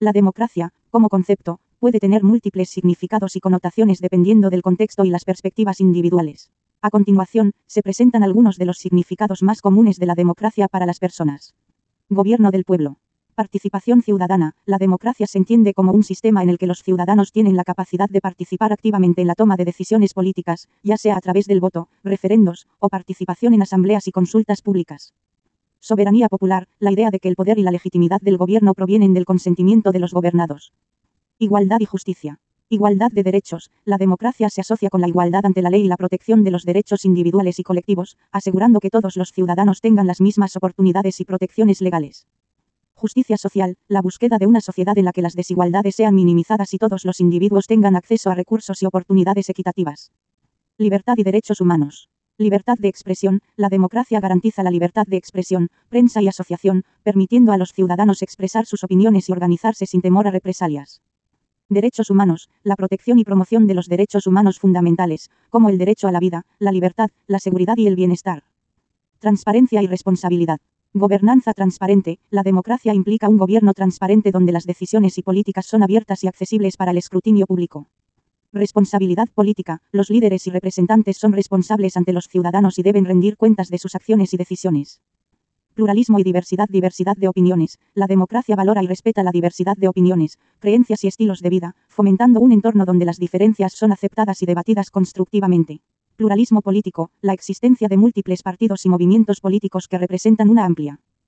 La democracia, como concepto, puede tener múltiples significados y connotaciones dependiendo del contexto y las perspectivas individuales. A continuación, se presentan algunos de los significados más comunes de la democracia para las personas. Gobierno del pueblo. Participación ciudadana. La democracia se entiende como un sistema en el que los ciudadanos tienen la capacidad de participar activamente en la toma de decisiones políticas, ya sea a través del voto, referendos, o participación en asambleas y consultas públicas. Soberanía popular. La idea de que el poder y la legitimidad del gobierno provienen del consentimiento de los gobernados. Igualdad y justicia. Igualdad de derechos. La democracia se asocia con la igualdad ante la ley y la protección de los derechos individuales y colectivos, asegurando que todos los ciudadanos tengan las mismas oportunidades y protecciones legales. Justicia social. La búsqueda de una sociedad en la que las desigualdades sean minimizadas y todos los individuos tengan acceso a recursos y oportunidades equitativas. Libertad y derechos humanos. Libertad de expresión. La democracia garantiza la libertad de expresión, prensa y asociación, permitiendo a los ciudadanos expresar sus opiniones y organizarse sin temor a represalias. Derechos humanos. La protección y promoción de los derechos humanos fundamentales, como el derecho a la vida, la libertad, la seguridad y el bienestar. Transparencia y responsabilidad. Gobernanza transparente. La democracia implica un gobierno transparente donde las decisiones y políticas son abiertas y accesibles para el escrutinio público. Responsabilidad política. Los líderes y representantes son responsables ante los ciudadanos y deben rendir cuentas de sus acciones y decisiones. Pluralismo y diversidad. Diversidad de opiniones. La democracia valora y respeta la diversidad de opiniones, creencias y estilos de vida, fomentando un entorno donde las diferencias son aceptadas y debatidas constructivamente. Pluralismo político. La existencia de múltiples partidos y movimientos políticos que representan una amplia